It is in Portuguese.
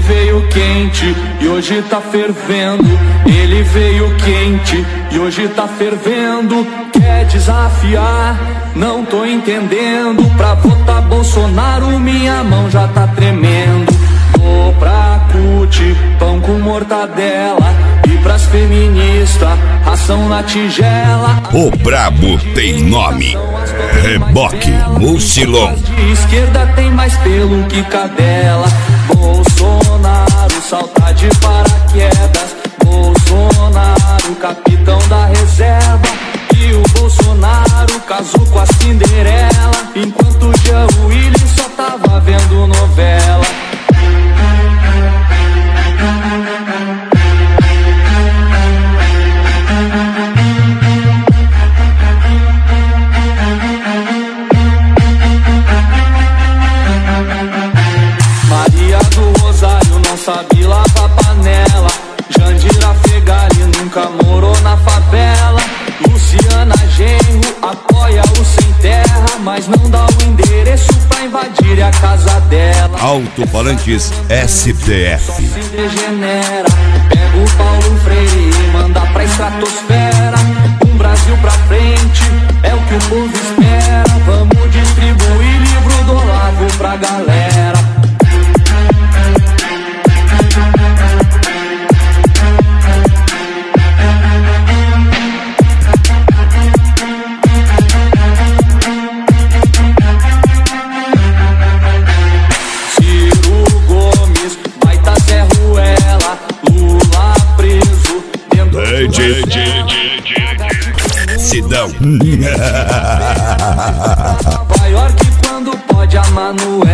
veio quente e hoje tá fervendo. Ele veio quente e hoje tá fervendo. Quer desafiar? Não tô entendendo. Pra votar Bolsonaro minha mão já tá tremendo. Vou pra CUT, pão com mortadela. E pras feministas, ração na tigela. O brabo tem nome: Reboque Mucilon. De esquerda tem mais pelo que cadela. Bolsonaro salta de paraquedas. Bolsonaro, capitão da reserva. E o Bolsonaro casou com a Cinderela. Enquanto o Jean Willis só tava vendo novela. Maria do Rosário não sabe lavar panela. Jandira Fegali nunca morou na favela. Luciana Genro apoia o sem terra, mas não dá o endereço pra invadir a casa dela. Alto-falantes STF. Só se degenera. Pega o Paulo Freire e manda pra estratosfera. Um Brasil pra frente é o que o povo espera. Vamos distribuir livro do Olavo pra galera. Sidão. Maior que quando pode a Manuela.